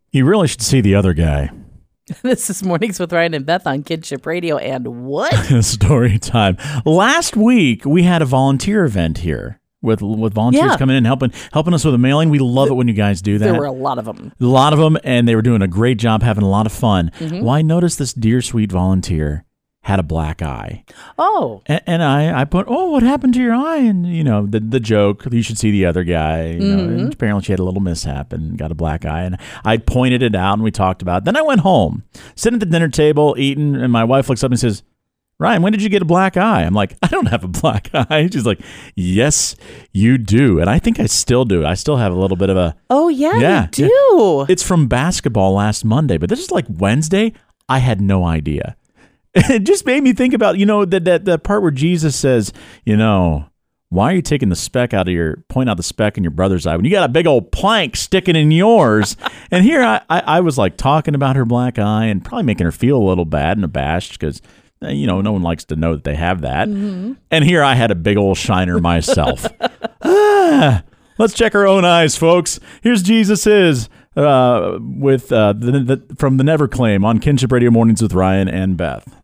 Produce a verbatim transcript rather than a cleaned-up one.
You really should see the other guy. This is Mornings with Ryan and Beth on Kinship Radio, and what? Story time. Last week, we had a volunteer event here with with volunteers Yeah. coming in, helping helping us with a mailing. We love it when you guys do that. There were a lot of them. A lot of them, and they were doing a great job, having a lot of fun. Mm-hmm. Well, I noticed this dear, sweet volunteer had a black eye. Oh. And, and I, I put, oh, what happened to your eye? And, you know, the the joke, you should see the other guy. You know, Mm-hmm. and apparently she had a little mishap and got a black eye. And I pointed it out and we talked about it. Then I went home, sitting at the dinner table, eating, and my wife looks up and says, Ryan, when did you get a black eye? I'm like, I don't have a black eye. She's like, yes, you do. And I think I still do. I still have a little bit of a... Oh, yeah, Yeah, you do. It's from basketball last Monday, but this is like Wednesday. I had no idea. It just made me think about, you know, that that that part where Jesus says, you know, why are you taking the speck out of your, point out the speck in your brother's eye when you got a big old plank sticking in yours? And here I, I, I was like talking about her black eye and probably making her feel a little bad and abashed because, you know, no one likes to know that they have that. Mm-hmm. And here I had a big old shiner myself. ah, let's check our own eyes, folks. Here's Jesus is. Uh, with uh, the, the, from the Never Claim on Kinship Radio Mornings with Ryan and Beth.